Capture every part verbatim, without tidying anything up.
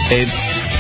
Waves.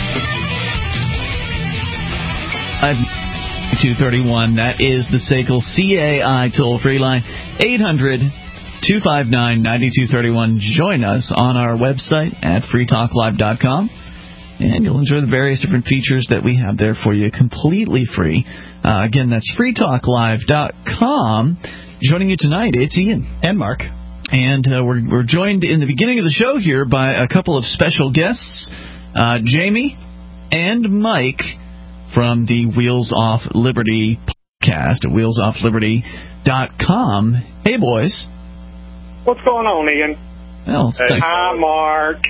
two thirty-one. That is the S A C L C A I toll-free line. eight hundred two five nine nine two three one. Join us on our website at free talk live dot com. And you'll enjoy the various different features that we have there for you completely free. Uh, again, that's free talk live dot com. Joining you tonight, it's Ian. And Mark. And uh, we're, we're joined in the beginning of the show here by a couple of special guests, uh, Jamie and Mike from the Wheels Off Liberty podcast at wheels off liberty dot com. Hey, boys. What's going on, Ian? Well, hey, hi, Mark.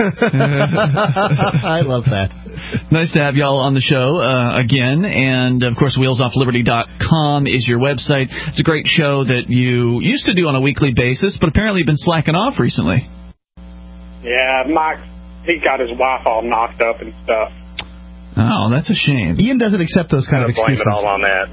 I love that. Nice to have y'all on the show uh, again. And, of course, wheels off liberty dot com is your website. It's a great show that you used to do on a weekly basis, but apparently you've been slacking off recently. Yeah, Mike, he got his wife all knocked up and stuff. Oh, that's a shame. Ian doesn't accept those kind of excuses. Blame it all on that.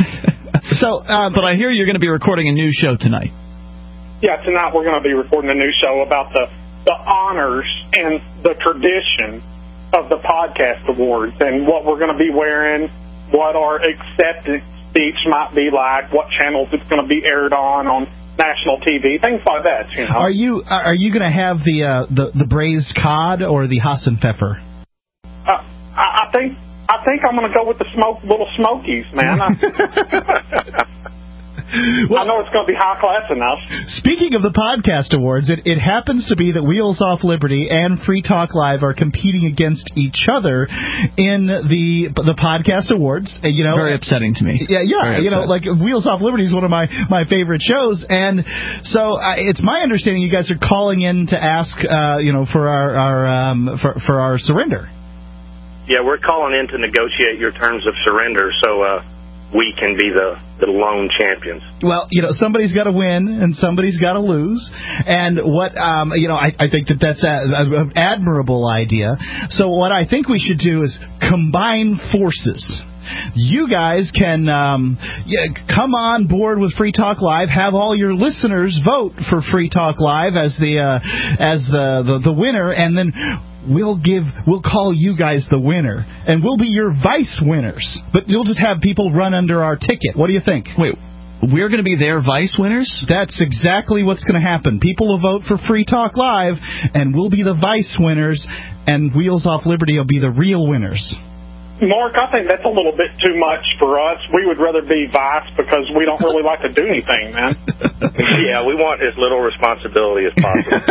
so, um, But I hear you're going to be recording a new show tonight. Yeah, tonight we're going to be recording a new show about the, the honors and the tradition of the podcast awards and what we're going to be wearing, what our acceptance speech might be like, what channels it's going to be aired on on national T V, things like that. You know? Are you are you going to have the, uh, the the braised cod or the Hassenpfeffer? Uh, I, I think I think I'm going to go with the smoke little smokies, man. I, Well, I know it's going to be high class enough. Speaking of the podcast awards, it, it happens to be that Wheels Off Liberty and Free Talk Live are competing against each other in the the podcast awards. You know, very upsetting to me. Yeah, yeah. Very you know, upsetting. like Wheels Off Liberty is one of my, my favorite shows, and so uh, it's my understanding you guys are calling in to ask, uh, you know, for our, our um, for for our surrender. Yeah, we're calling in to negotiate your terms of surrender. So. Uh, we can be the, the lone champions. Well, you know, somebody's got to win and somebody's got to lose. And what, um, you know, I, I think that that's an admirable idea. So what I think we should do is combine forces. You guys can um, yeah, come on board with Free Talk Live. Have all your listeners vote for Free Talk Live as the uh, as the, the the winner, and then we'll give we'll call you guys the winner, and we'll be your vice winners. But you'll just have people run under our ticket. What do you think? Wait. We're going to be their vice winners? That's exactly what's going to happen. People will vote for Free Talk Live, and we'll be the vice winners, and Wheels Off Liberty will be the real winners. Mark, I think that's a little bit too much for us. We would rather be vice because we don't really like to do anything, man. Yeah, we want as little responsibility as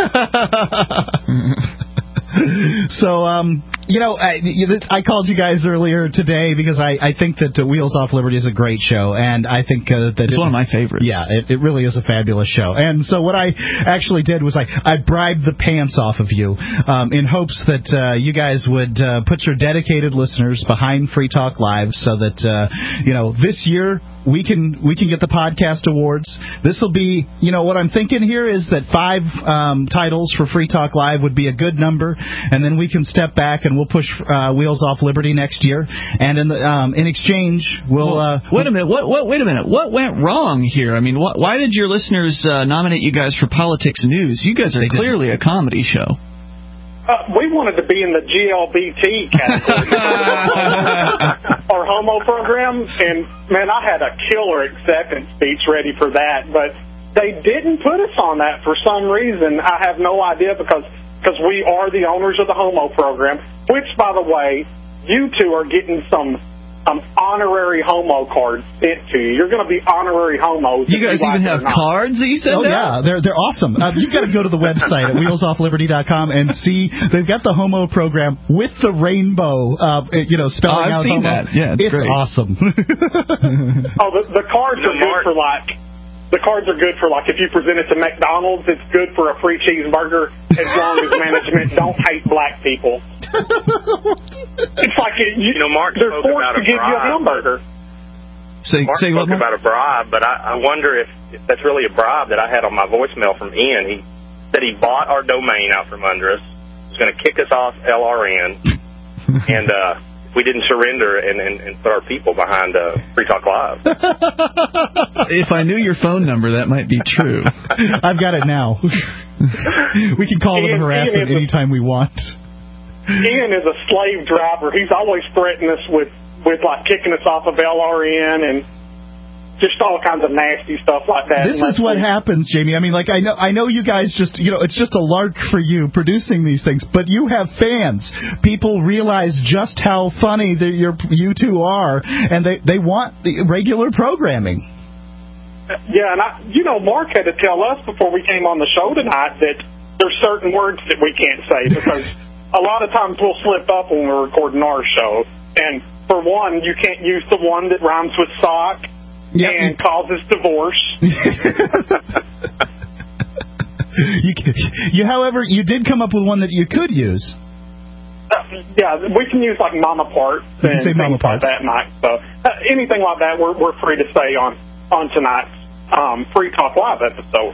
possible. So, um, you know, I, I called you guys earlier today because I, I think that uh, Wheels Off Liberty is a great show, and I think uh, that it's it, one of my favorites. Yeah, it, it really is a fabulous show. And so what I actually did was I, I bribed the pants off of you um, in hopes that uh, you guys would uh, put your dedicated listeners behind Free Talk Live so that, uh, you know, this year we can we can get the podcast awards. This will be, you know, what I'm thinking here is that five um, titles for Free Talk Live would be a good number, and then we can step back and we'll push uh, Wheels Off Liberty next year. And in the um, in exchange, we'll. Well, uh, wait a minute. What, what? Wait a minute. What went wrong here? I mean, what, why did your listeners uh, nominate you guys for Politics News? You guys are clearly a comedy show. Uh, we wanted to be in the G L B T category, our homo program, and man, I had a killer acceptance speech ready for that, but they didn't put us on that for some reason. I have no idea because because we are the owners of the homo program, which, by the way, you two are getting some um, honorary homo cards sent to you. You're going to be honorary homos. You guys even have cards that you send Oh, out? yeah, they're they're awesome. Um, you've got to go to the website at wheels off liberty dot com and see they've got the homo program with the rainbow, uh, you know, spelling oh, I've out seen homo. That. Yeah, it's, it's great. awesome. oh, the, the cards are good for like. The cards are good for, like, if you present it to McDonald's, it's good for a free cheeseburger as long as management don't hate black people. It's like, it, you, you know, Mark they're spoke forced about to a give bribe, you a hamburger. Say, Mark say spoke what, about a bribe, but I, I wonder if, if that's really a bribe that I had on my voicemail from Ian. He said he bought our domain out from under us, was going to kick us off L R N, and, uh, we didn't surrender and, and, and put our people behind uh, Free Talk Live. If I knew your phone number, that might be true. I've got it now. We can call Ian, them and harass Ian them anytime we want. Ian is a slave driver. He's always threatening us with, with like kicking us off of L R N and just all kinds of nasty stuff like that. This is what happens, Jamie. I mean, like, I know I know you guys just, you know, it's just a lark for you producing these things, but you have fans. People realize just how funny the, your, you two are, and they, they want the regular programming. Yeah, and, I, you know, Mark had to tell us before we came on the show tonight that there's certain words that we can't say because a lot of times we'll slip up when we're recording our show. And, for one, you can't use the one that rhymes with sock. Yep. And causes divorce. you, you, however, you did come up with one that you could use. Uh, yeah, we can use like mama parts you and can say mama things parts. like that, Mike. So uh, anything like that, we're we're free to say on on tonight's um, Free Talk Live episode.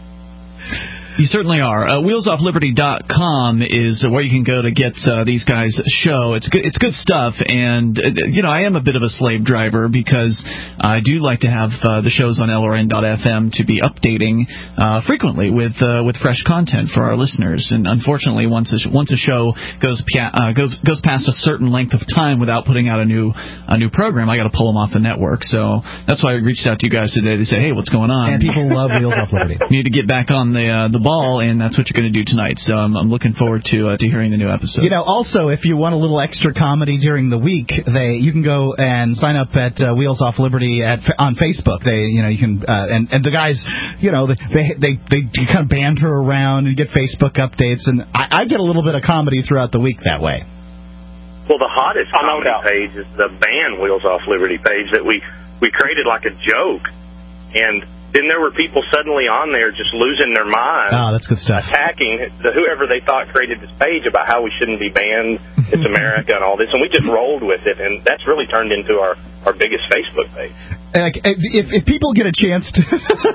You certainly are. Uh, wheels off liberty dot com is where you can go to get uh, these guys' show. It's good. It's good stuff, and uh, you know I am a bit of a slave driver because I do like to have uh, the shows on L R N dot F M to be updating uh, frequently with uh, with fresh content for our listeners. And unfortunately, once a, once a show goes uh, goes goes past a certain length of time without putting out a new a new program, I got to pull them off the network. So that's why I reached out to you guys today to say, hey, what's going on? And people love Wheels Off Liberty. You need to get back on the uh, the ball, and that's what you're going to do tonight. So I'm, I'm looking forward to uh, to hearing the new episode. You know, also, if you want a little extra comedy during the week, they you can go and sign up at uh, Wheels Off Liberty at on Facebook. They, you know, you can uh, and and the guys, you know, they they they, they kind of banter around and get Facebook updates, and I, I get a little bit of comedy throughout the week that way. Well, the hottest comedy page is the band Wheels Off Liberty page that we we created like a joke, and then there were people suddenly on there just losing their minds. Oh, that's good stuff. Attacking the, whoever they thought created this page about how we shouldn't be banned, it's America and all this. And we just rolled with it, and that's really turned into our, our biggest Facebook page. Like, if, if people get a chance to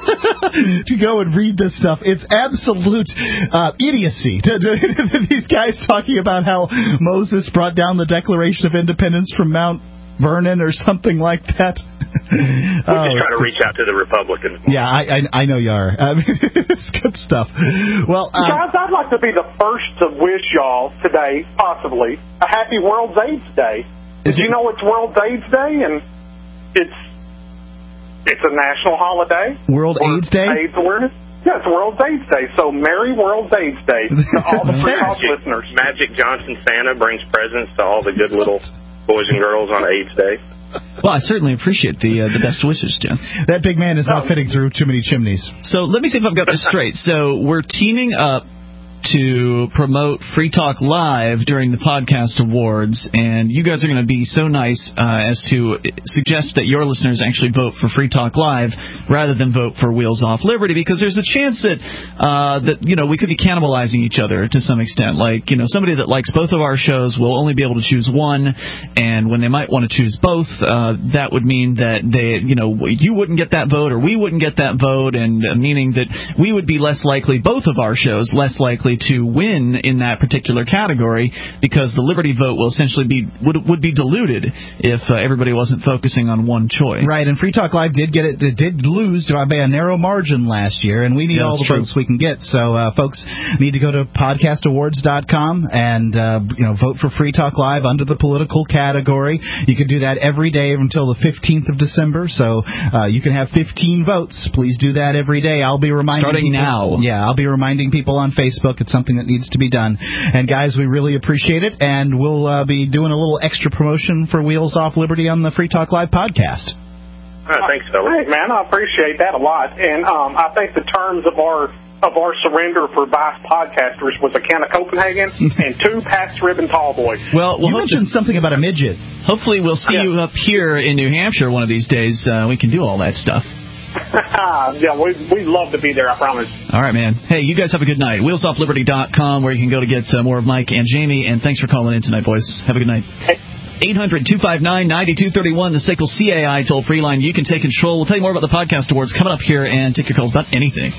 to go and read this stuff, it's absolute uh, idiocy. These guys talking about how Moses brought down the Declaration of Independence from Mount Vernon or something like that. We oh, just try to reach out to the Republicans. Yeah, I, I I know you are. I mean, it's good stuff. Well, um, guys, I'd like to be the first to wish y'all today, possibly, a happy World AIDS Day. Did you know it's World AIDS Day, and it's it's a national holiday? World AIDS Day? AIDS awareness. Yeah, it's World AIDS Day. So, Merry World AIDS Day to all the Free Talk listeners. Magic Johnson Santa brings presents to all the good little boys and girls on AIDS Day. Well, I certainly appreciate the uh, the best wishes, Jim. That big man is not fitting through too many chimneys. So let me see if I've got this straight. So we're teaming up to promote Free Talk Live during the Podcast Awards, and you guys are going to be so nice uh, as to suggest that your listeners actually vote for Free Talk Live rather than vote for Wheels Off Liberty, because there's a chance that uh, that you know we could be cannibalizing each other to some extent. Like, you know, somebody that likes both of our shows will only be able to choose one, and when they might want to choose both, uh, that would mean that they, you know, you wouldn't get that vote or we wouldn't get that vote, and uh, meaning that we would be less likely, both of our shows, less likely to win in that particular category, because the Liberty vote will essentially be would would be diluted if uh, everybody wasn't focusing on one choice. Right, and Free Talk Live did get it, it did lose by a narrow margin last year, and we need yeah, all the true. votes we can get. So uh, folks need to go to podcast awards dot com and uh, you know vote for Free Talk Live under the political category. You can do that every day until the fifteenth of December. So uh, you can have fifteen votes. Please do that every day. I'll be reminding starting people, now. Yeah, I'll be reminding people on Facebook. It's something that needs to be done. And guys, we really appreciate it, and we'll uh, be doing a little extra promotion for Wheels Off Liberty on the Free Talk Live podcast. All right, thanks, fellas. Hey, man, I appreciate that a lot. And um, I think the terms of our of our surrender for Vice podcasters was a can of Copenhagen and two Pabst Ribbon Tall Boys. Well, you we'll mentioned something about a midget. Hopefully we'll see yeah. you up here in New Hampshire one of these days. Uh, we can do all that stuff. Yeah, we we love to be there, I promise. All right, man. Hey, you guys have a good night. wheels off liberty dot com, where you can go to get uh, more of Mike and Jamie. And thanks for calling in tonight, boys. Have a good night. eight hundred two five nine nine two three one, the S A C L C A I toll-free line. You can take control. We'll tell you more about the Podcast Awards coming up here and take your calls about anything.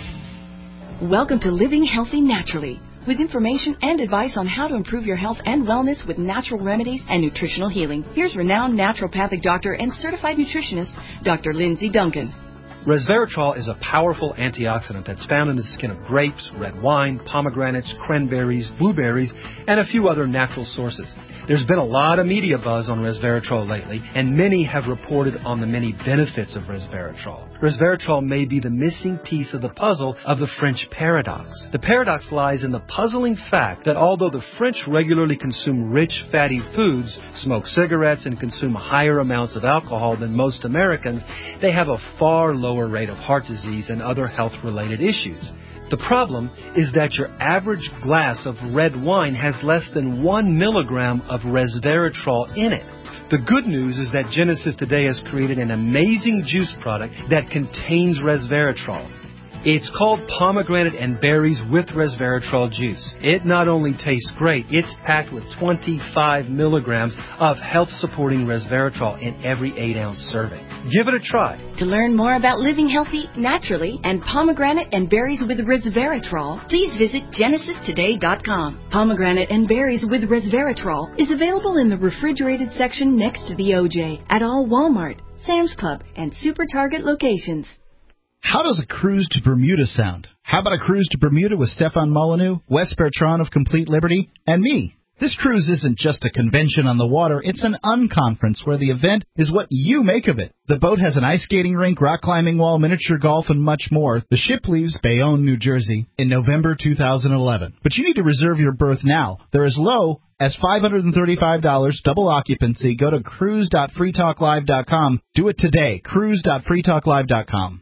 Welcome to Living Healthy Naturally, with information and advice on how to improve your health and wellness with natural remedies and nutritional healing. Here's renowned naturopathic doctor and certified nutritionist, Doctor Lindsay Duncan. Resveratrol is a powerful antioxidant that's found in the skin of grapes, red wine, pomegranates, cranberries, blueberries, and a few other natural sources. There's been a lot of media buzz on resveratrol lately, and many have reported on the many benefits of resveratrol. Resveratrol may be the missing piece of the puzzle of the French paradox. The paradox lies in the puzzling fact that although the French regularly consume rich, fatty foods, smoke cigarettes, and consume higher amounts of alcohol than most Americans, they have a far lower rate of heart disease and other health-related issues. The problem is that your average glass of red wine has less than one milligram of resveratrol in it. The good news is that Genesis today has created an amazing juice product that contains resveratrol. It's called Pomegranate and Berries with Resveratrol Juice. It not only tastes great, it's packed with twenty-five milligrams of health-supporting resveratrol in every eight ounce serving. Give it a try. To learn more about living healthy naturally and pomegranate and berries with resveratrol, please visit genesis today dot com. Pomegranate and berries with resveratrol is available in the refrigerated section next to the O J at all Walmart, Sam's Club, and Super Target locations. How does a cruise to Bermuda sound? How about a cruise to Bermuda with Stefan Molyneux, Wes Bertrand of Complete Liberty, and me? This cruise isn't just a convention on the water, it's an unconference where the event is what you make of it. The boat has an ice skating rink, rock climbing wall, miniature golf, and much more. The ship leaves Bayonne, New Jersey in November two thousand eleven. But you need to reserve your berth now. They're as low as five hundred thirty-five dollars, double occupancy. Go to cruise dot free talk live dot com. Do it today, cruise dot free talk live dot com.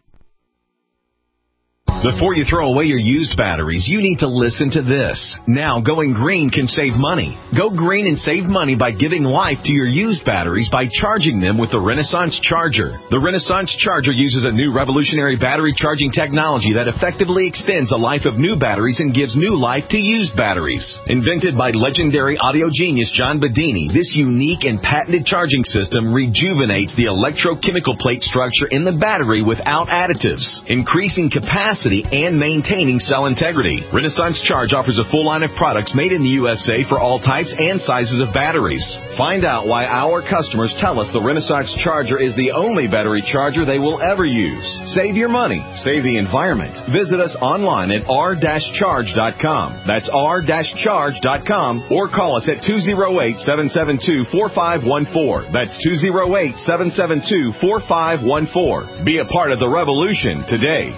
Before you throw away your used batteries, you need to listen to this. Now, going green can save money. Go green and save money by giving life to your used batteries by charging them with the Renaissance Charger. The Renaissance Charger uses a new revolutionary battery charging technology that effectively extends the life of new batteries and gives new life to used batteries. Invented by legendary audio genius John Bedini, this unique and patented charging system rejuvenates the electrochemical plate structure in the battery without additives, increasing capacity and maintaining cell integrity. Renaissance Charge offers a full line of products made in the U S A for all types and sizes of batteries. Find out why our customers tell us the Renaissance Charger is the only battery charger they will ever use. Save your money. Save the environment. Visit us online at r dash charge dot com. That's r dash charge dot com or call us at two oh eight, seven seven two, four five one four. That's two oh eight, seven seven two, four five one four. Be a part of the revolution today.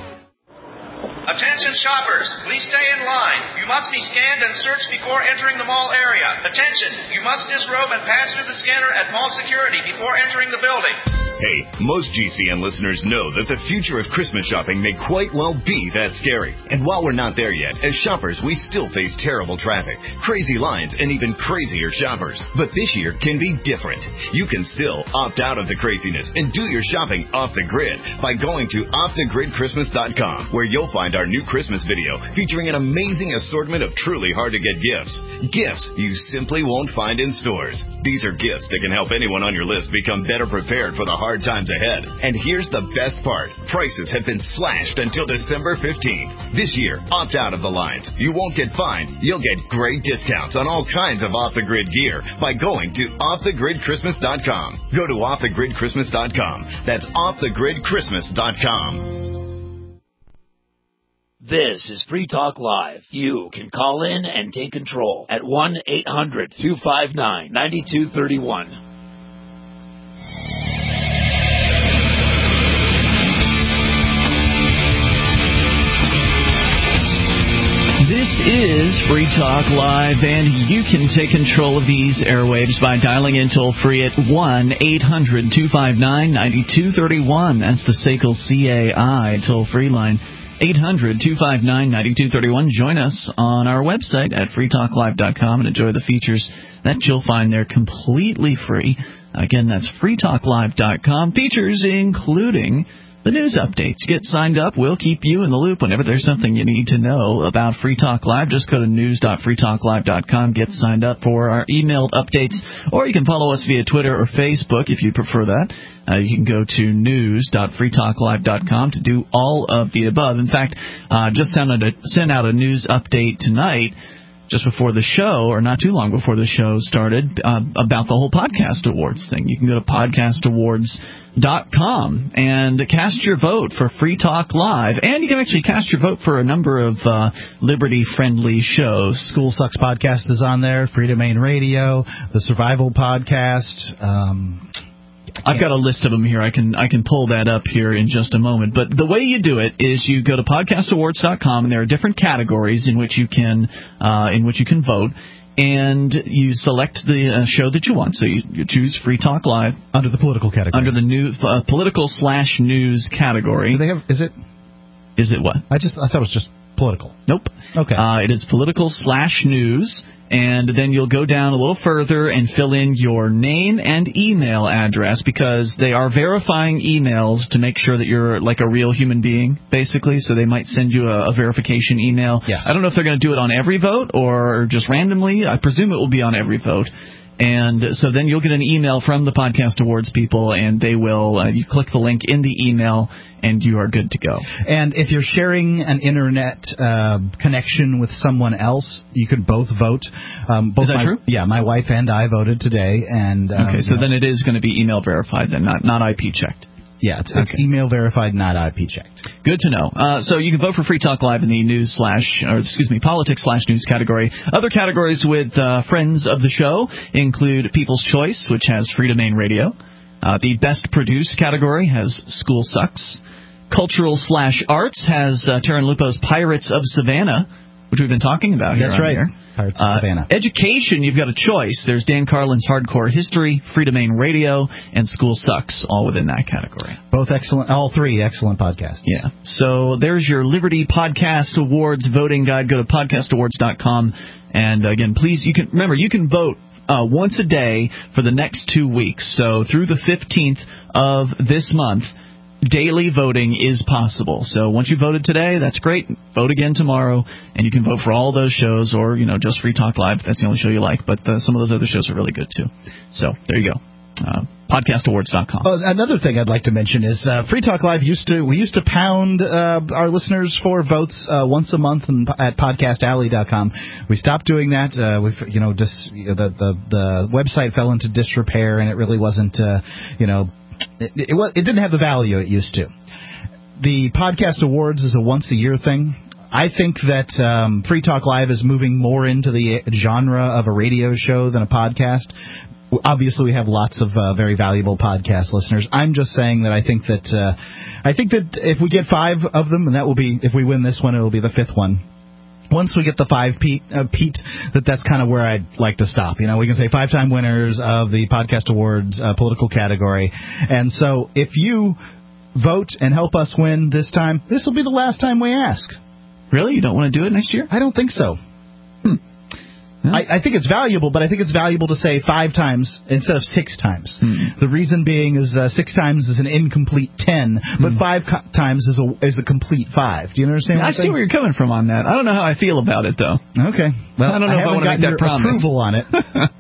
Attention shoppers, please stay in line. You must be scanned and searched before entering the mall area. Attention, you must disrobe and pass through the scanner at mall security before entering the building. Hey, most G C N listeners know that the future of Christmas shopping may quite well be that scary. And while we're not there yet, as shoppers, we still face terrible traffic, crazy lines, and even crazier shoppers. But this year can be different. You can still opt out of the craziness and do your shopping off the grid by going to off the grid christmas dot com, where you'll find our new Christmas video featuring an amazing assortment of truly hard-to-get gifts. Gifts you simply won't find in stores. These are gifts that can help anyone on your list become better prepared for the hard times ahead. And here's the best part. Prices have been slashed until December fifteenth. This year, opt out of the lines. You won't get fined. You'll get great discounts on all kinds of off-the-grid gear by going to off the grid christmas dot com. Go to off the grid christmas dot com. That's off the grid christmas dot com. This is Free Talk Live. You can call in and take control at one eight hundred two five nine nine two three one. This is Free Talk Live, and you can take control of these airwaves by dialing in toll-free at one eight hundred two five nine nine two three one. That's the S A C L C A I toll-free line. eight hundred two five nine nine two three one. Join us on our website at free talk live dot com and enjoy the features that you'll find there completely free. Again, that's free talk live dot com. Features including the news updates. Get signed up. We'll keep you in the loop whenever there's something you need to know about Free Talk Live. Just go to news dot free talk live dot com. Get signed up for our emailed updates, or you can follow us via Twitter or Facebook if you prefer that. Uh, you can go to news dot free talk live dot com to do all of the above. In fact, uh, just sent out, a, sent out a news update tonight just before the show, or not too long before the show started, uh, about the whole Podcast Awards thing. You can go to podcast awards dot com and cast your vote for Free Talk Live, and you can actually cast your vote for a number of uh, liberty-friendly shows. School Sucks Podcast is on there, Free Domain Radio, the Survival Podcast. Um, I've got a list of them here. I can I can pull that up here in just a moment. But the way you do it is you go to podcast awards dot com, and there are different categories in which you can uh, in which you can vote. And you select the uh, show that you want. So you, you choose Free Talk Live under the political category. Under the new uh, political slash news category. Do they have? Is it? Is it what? I just I thought it was just political. Nope. Okay. Uh, it is political slash news, and then you'll go down a little further and fill in your name and email address, because they are verifying emails to make sure that you're like a real human being, basically. So they might send you a, a verification email. Yes. I don't know if they're going to do it on every vote or just randomly. I presume it will be on every vote. And so then you'll get an email from the Podcast Awards people, and they will, uh, you click the link in the email, and you are good to go. And if you're sharing an internet uh, connection with someone else, you can both vote. Um, both is that my, true? Yeah, my wife and I voted today. And um, okay, so then it is going to be email verified, then, not, not I P checked. Yeah, it's, it's okay. Email verified, not I P checked. Good to know. Uh, so you can vote for Free Talk Live in the news slash, or excuse me, politics slash news category. Other categories with uh, friends of the show include People's Choice, which has Free Domain Radio. Uh, the Best Produced category has School Sucks. Cultural slash Arts has uh, Taryn Lupo's Pirates of Savannah, which we've been talking about here. That's right. Here. Pirates of uh, Savannah. Education, you've got a choice. There's Dan Carlin's Hardcore History, Free Domain Radio, and School Sucks, all within that category. Both excellent, all three excellent podcasts. Yeah. So there's your Liberty Podcast Awards voting guide. Go to podcast awards dot com, and again, please, you can remember you can vote uh, once a day for the next two weeks. So through the fifteenth of this month, daily voting is possible. So once you voted today, that's great. Vote again tomorrow, and you can vote for all those shows, or, you know, just Free Talk Live if that's the only show you like. But uh, some of those other shows are really good, too. So there you go. Uh, podcast awards dot com. Oh, another thing I'd like to mention is uh, Free Talk Live used to we used to pound uh, our listeners for votes uh, once a month in, at podcast alley dot com. We stopped doing that. Uh, we you know just you know, the the the website fell into disrepair, and it really wasn't uh, you know. It, it, was, it didn't have the value it used to. The Podcast Awards is a once-a-year thing. I think that um, Free Talk Live is moving more into the genre of a radio show than a podcast. Obviously, we have lots of uh, very valuable podcast listeners. I'm just saying that I think that uh, I think that if we get five of them, and that will be, if we win this one, it will be the fifth one. Once we get the five, Pete, uh, Pete, that that's kind of where I'd like to stop. You know, we can say five-time winners of the Podcast Awards uh, political category. And so if you vote and help us win this time, this will be the last time we ask. Really? You don't want to do it next year? I don't think so. Hmm. No? I, I think it's valuable, but I think it's valuable to say five times instead of six times. Hmm. The reason being is uh, six times is an incomplete ten, but hmm. five co- times is a is a complete five. Do you understand what I I'm saying? see where you're coming from on that. I don't know how I feel about it, though. Okay. Well, I don't know I if I want to make that promise. Approval on it.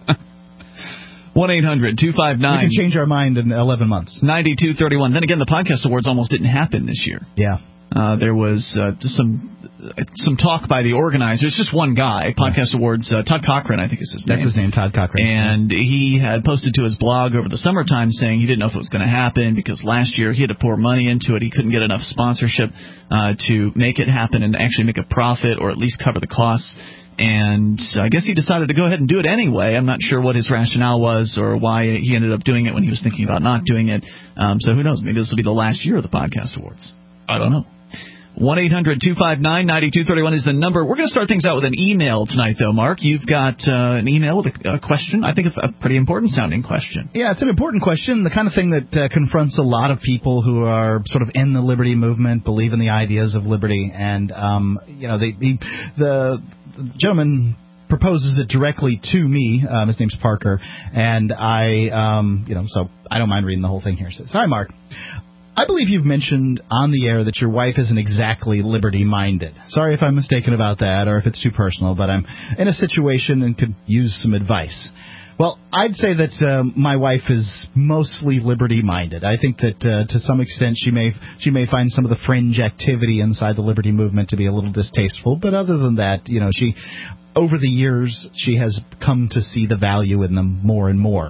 one eight hundred two five nine We can change our mind in eleven months. ninety-two thirty-one. Then again, the Podcast Awards almost didn't happen this year. Yeah. Uh, there was uh, just some some talk by the organizers. Just one guy, Podcast Awards, uh, Todd Cochran, I think is his name. That's his name, Todd Cochran. And he had posted to his blog over the summertime saying he didn't know if it was going to happen because last year he had to pour money into it. He couldn't get enough sponsorship uh, to make it happen and actually make a profit or at least cover the costs. And I guess he decided to go ahead and do it anyway. I'm not sure what his rationale was or why he ended up doing it when he was thinking about not doing it. Um, so who knows? Maybe this will be the last year of the Podcast Awards. I don't know. one eight hundred two five nine nine two three one is the number. We're going to start things out with an email tonight, though, Mark. You've got uh, an email with a, a question. I think it's a pretty important-sounding question. Yeah, it's an important question, the kind of thing that uh, confronts a lot of people who are sort of in the liberty movement, believe in the ideas of liberty, and, um, you know, they, he, the, the gentleman proposes it directly to me. Um, his name's Parker, and I, um, you know, so I don't mind reading the whole thing here. It says, "Hi, Mark. I believe you've mentioned on the air that your wife isn't exactly liberty-minded. Sorry if I'm mistaken about that or if it's too personal, but I'm in a situation and could use some advice. Well, I'd say that uh, my wife is mostly liberty-minded. I think that uh, to some extent she may she may find some of the fringe activity inside the liberty movement to be a little distasteful, but other than that, you know, she over the years she has come to see the value in them more and more.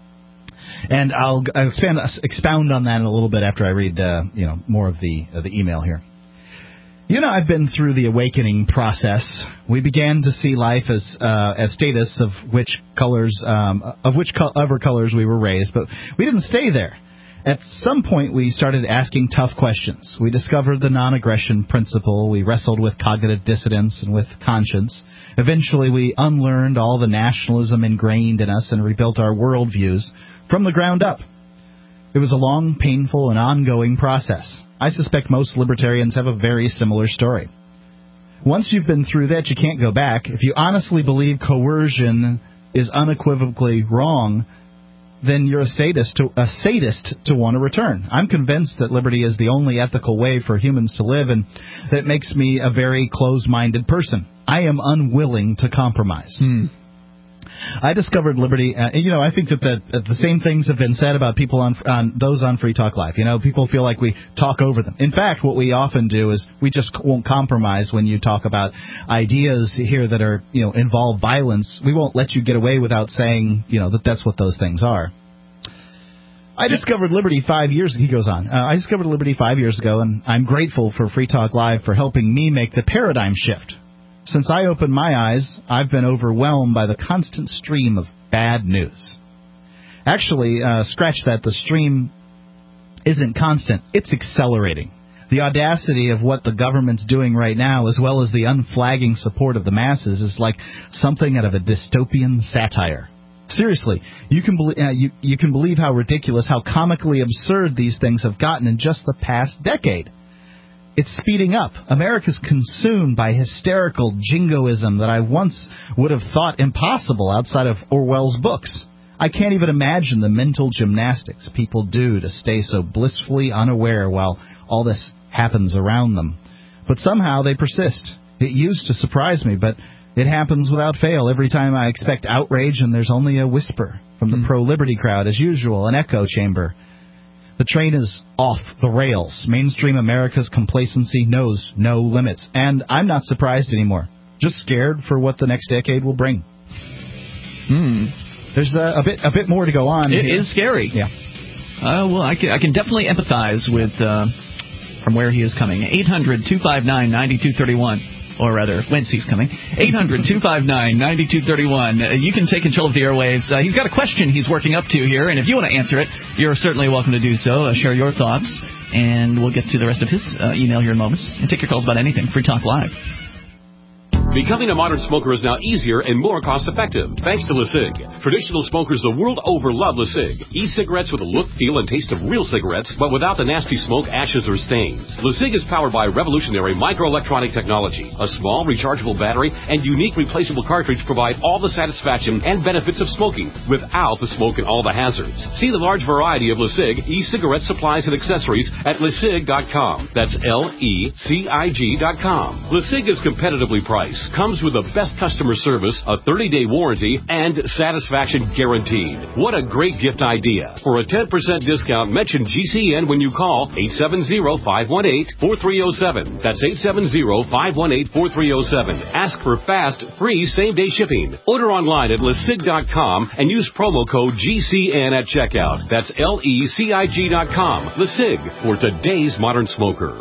And I'll, I'll expand expound on that in a little bit after I read uh, you know more of the uh, the email here. You know, I've been through the awakening process. We began to see life as uh, as status of which colors, um, of which co- other colors we were raised, but we didn't stay there. At some point, we started asking tough questions. We discovered the non-aggression principle. We wrestled with cognitive dissonance and with conscience. Eventually, we unlearned all the nationalism ingrained in us and rebuilt our worldviews from the ground up. It was a long, painful, and ongoing process. I suspect most libertarians have a very similar story. Once you've been through that, you can't go back. If you honestly believe coercion is unequivocally wrong, then you're a sadist to, a sadist to want to return. I'm convinced that liberty is the only ethical way for humans to live, and that makes me a very closed-minded person. I am unwilling to compromise. Hmm. I discovered liberty. Uh, you know, I think that the, uh, the same things have been said about people on, on those on Free Talk Live. You know, people feel like we talk over them. In fact, what we often do is we just won't compromise when you talk about ideas here that are, you know, involve violence. We won't let you get away without saying, you know, that that's what those things are. I discovered liberty five years. He goes on. Uh, I discovered liberty five years ago, and I'm grateful for Free Talk Live for helping me make the paradigm shift. Since I opened my eyes, I've been overwhelmed by the constant stream of bad news. Actually, uh, scratch that, the stream isn't constant, it's accelerating. The audacity of what the government's doing right now, as well as the unflagging support of the masses, is like something out of a dystopian satire. Seriously, you can, be- uh, you, you can believe how ridiculous, how comically absurd these things have gotten in just the past decade. It's speeding up. America's consumed by hysterical jingoism that I once would have thought impossible outside of Orwell's books. I can't even imagine the mental gymnastics people do to stay so blissfully unaware while all this happens around them. But somehow they persist. It used to surprise me, but it happens without fail every time I expect outrage, and there's only a whisper from the mm. pro-liberty crowd, as usual, an echo chamber. The train is off the rails. Mainstream America's complacency knows no limits. And I'm not surprised anymore. Just scared for what the next decade will bring. Hmm. There's a, a bit a bit more to go on. It here. is scary. Yeah. Uh, well, I can, I can definitely empathize with uh, from where he is coming. eight hundred two five nine nine two three one. Or rather, whence he's coming. eight hundred two five nine nine two three one. Uh, you can take control of the airwaves. Uh, he's got a question he's working up to here, and if you want to answer it, you're certainly welcome to do so. Uh, share your thoughts, and we'll get to the rest of his uh, email here in moments. And take your calls about anything. Free Talk Live. Becoming a modern smoker is now easier and more cost-effective, thanks to LeSig. Traditional smokers the world over love LeSig. E-cigarettes with a look, feel, and taste of real cigarettes, but without the nasty smoke, ashes, or stains. LeSig is powered by revolutionary microelectronic technology. A small, rechargeable battery and unique replaceable cartridge provide all the satisfaction and benefits of smoking, without the smoke and all the hazards. See the large variety of LeSig e-cigarette supplies and accessories at lesig dot com. That's L E C I G dot com. LeSig is competitively priced. Comes with the best customer service, a thirty-day warranty, and satisfaction guaranteed. What a great gift idea. For a ten percent discount, mention G C N when you call eight seven zero, five one eight, four three zero seven. That's eight seven zero, five one eight, four three zero seven. Ask for fast, free, same-day shipping. Order online at lesig dot com and use promo code G C N at checkout. That's L E C I G dot com. LeSig, for today's modern smoker.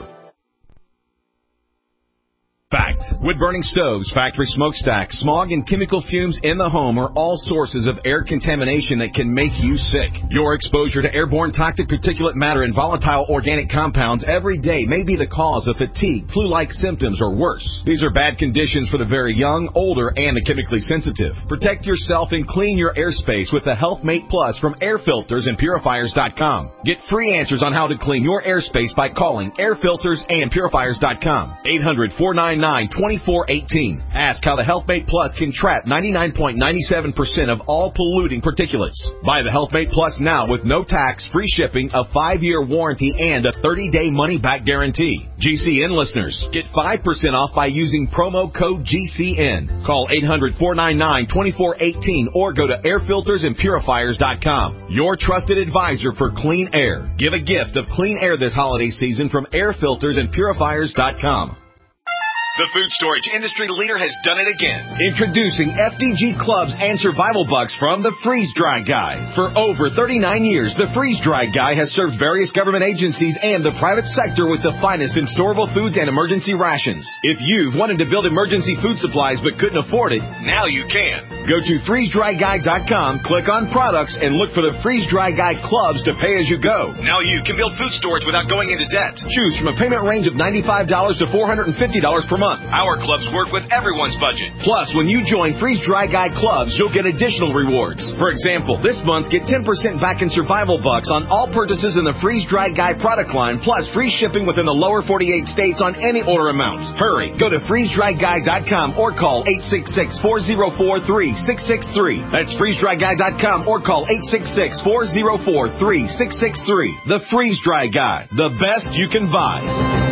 Fact. Wood-burning stoves, factory smokestacks, smog and chemical fumes in the home are all sources of air contamination that can make you sick. Your exposure to airborne toxic particulate matter and volatile organic compounds every day may be the cause of fatigue, flu-like symptoms, or worse. These are bad conditions for the very young, older, and the chemically sensitive. Protect yourself and clean your airspace with the HealthMate Plus from air filters and purifiers dot com. Get free answers on how to clean your airspace by calling air filters and purifiers dot com. eight hundred, four nine nine, twenty-four eighteen. Ask how the HealthMate Plus can trap ninety-nine point nine seven percent of all polluting particulates. Buy the HealthMate Plus now with no tax, free shipping, a five-year warranty, and a thirty-day money-back guarantee. G C N listeners, get five percent off by using promo code G C N. Call eight hundred, four nine nine, two four one eight or go to air filters and purifiers dot com. Your trusted advisor for clean air. Give a gift of clean air this holiday season from air filters and purifiers dot com. The food storage industry leader has done it again. Introducing F D G Clubs and Survival Bucks from the Freeze Dry Guy. For over thirty-nine years, the Freeze Dry Guy has served various government agencies and the private sector with the finest in storable foods and emergency rations. If you've wanted to build emergency food supplies but couldn't afford it, now you can. Go to freeze dry guy dot com, click on products, and look for the Freeze Dry Guy Clubs to pay as you go. Now you can build food storage without going into debt. Choose from a payment range of ninety-five dollars to four hundred fifty dollars per month. Our clubs work with everyone's budget. Plus, when you join Freeze Dry Guy Clubs, you'll get additional rewards. For example, this month, get ten percent back in Survival Bucks on all purchases in the Freeze Dry Guy product line, plus free shipping within the lower forty-eight states on any order amount. Hurry, go to freeze dry guy dot com or call eight six six, four zero four, three six six three. That's freeze dry guy dot com or call eight six six, four zero four, three six six three. The Freeze Dry Guy, the best you can buy.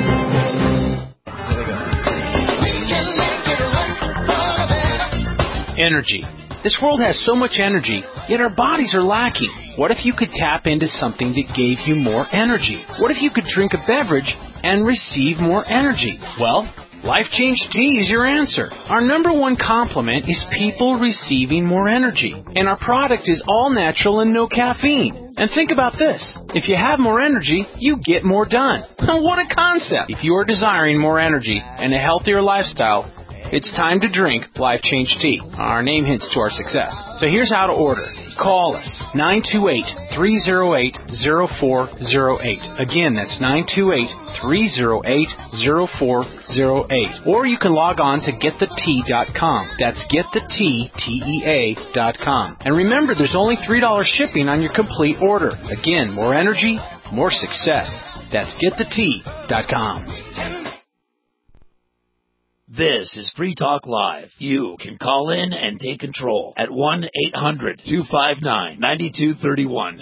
Energy. This world has so much energy, yet our bodies are lacking. What if you could tap into something that gave you more energy? What if you could drink a beverage and receive more energy? Well, Life Change Tea is your answer. Our number one compliment is people receiving more energy. And our product is all natural and no caffeine. And think about this. If you have more energy, you get more done. What a concept! If you are desiring more energy and a healthier lifestyle, it's time to drink Life Change Tea. Our name hints to our success. So here's how to order. Call us, nine two eight, three zero eight, zero four zero eight. Again, that's nine two eight, three zero eight, zero four zero eight. Or you can log on to get the tea dot com. That's get the tea, T E A, dot com. And remember, there's only three dollars shipping on your complete order. Again, more energy, more success. That's get the tea dot com. This is Free Talk Live. You can call in and take control at one eight hundred, two five nine, nine two three one.